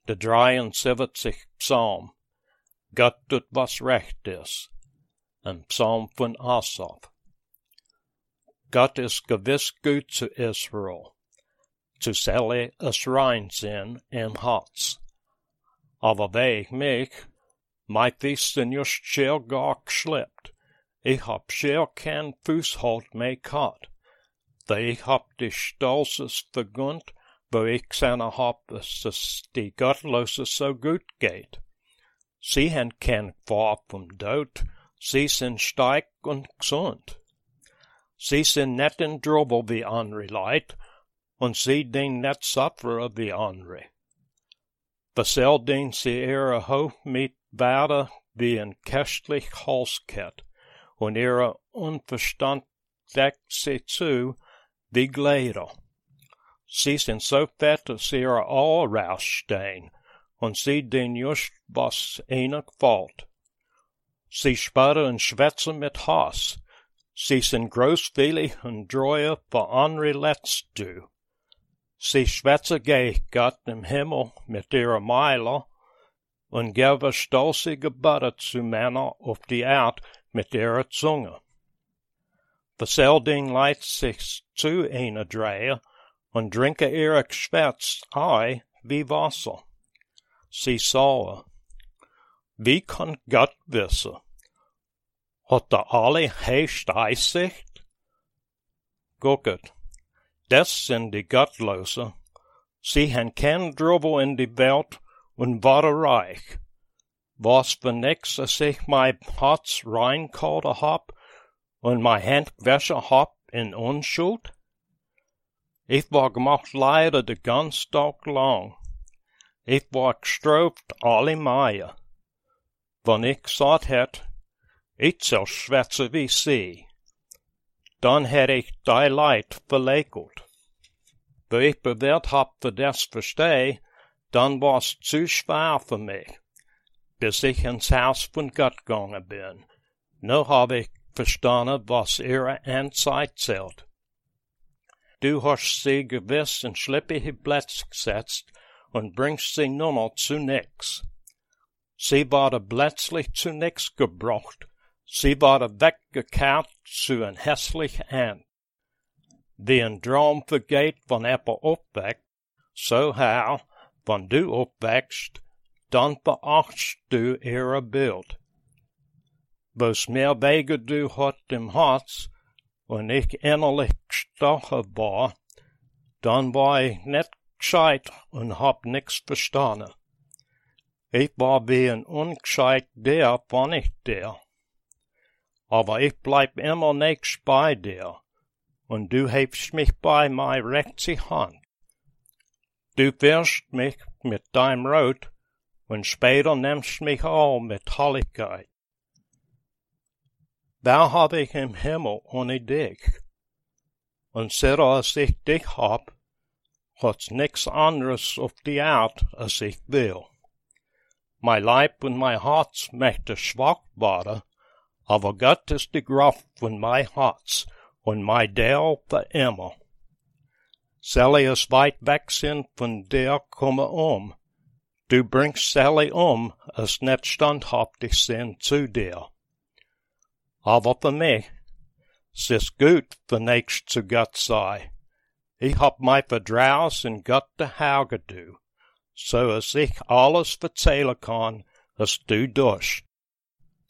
de 73 Psalm. Gott doet was recht is. Een psalm van Asaf. Gott is gewiss gut zu Israel, zu Sally es rein zijn in hats. Aber wij, mij visten just scheel gar geschlept. Ich hab scheel kein Fußhold mehr gehabt. Weil ich hab die Stolzes vergönnt, wo ich seine hab, dass es die Gottlose so gut geht. Sie haben kein Gefahr vom Tod, sie sind stark und gesund. Sie sind nicht in Trouble wie andere Leute, und sie den nicht sufferen wie andere. Versel den sie ihre Hof mit werden wie ein köstlich Holzkett, und ihre Unverstand deckt sie zu wie Gläder. Sie sind so fett, dass ihre Ohren rausstehen, und sie den just was ihnen gefällt. Sie spotten und schwätzen mit Hass. Sie sind großwillig und treue für andere Letzte. Sie schwätzen gegen Gott im Himmel mit ihrer Meile und geben stolze Gebote zu Männern auf die Erde mit ihrer Zunge. Versel den Leid sich zu ihnen drehen und trinken ihre Geschwätz ein wie Wasser. Sie sagen, wie kann Gott wissen? Hat er alle höchste Einsicht? Gucket, das sind die Gottlosen. Sie haben kein Trouble in die Welt und waren reich. Was für nix, als ich mein Herz reingehalten hab und mein Hand gewaschen hab in Unschuld? Ich war gemacht leider den ganzen Tag lang. Ich war gestraft alle Meier. Wenn ich gesagt hätt, ich soll schwätzen wie sie, dann hätt ich die Leid verlegelt. Wo ich bewährt hab für das Versteh, dann war's zu schwer für mich, bis ich ins Haus von Gott gegangen bin. Nu hab ich verstanden, was ihre Endzeit zählt. Du hast sie gewiss in schlippige Plätze gesetzt und bringst sie nummer zu nix. Sie waren plötzlich zu nix gebracht. Sie waren weggekehrt zu ein hässlich End. Wie ein Traum vergeht, wenn jemand aufweckt, so Herr, wenn du aufwächst, dann verachtst du ihre Bild. Was mehr Wege du hat im Herz, und ich innerlich gestochen war, dann war ich nicht gescheit und hab nix verstanden. Ich war wie ein ungescheit der, wenn ich der. Aber ich bleib immer nächst bei dir, und du hebst mich bei mei rechte Hand. Du wirst mich mit deinem Rot, und später nimmst mich auch mit Herrlichkeit. Da hab ich im Himmel ohne dich, und seit als ich dich hab, hat's nix anderes auf die Erde, als ich will. Mein Leib und mein Herz möchte schwach werden, aber Gott ist die Kraft von mein Herz und mein Teil für immer. Soll ich es weit weg sind von dir, komme Du bringst Sally es nicht standhaftig sind zu dir. Aber für mich, es ist gut, für nächst zu Gott sei. Ich hab mein Vertrauen in Gott der Herr gedu, so dass ich alles erzählen kann, was du tust.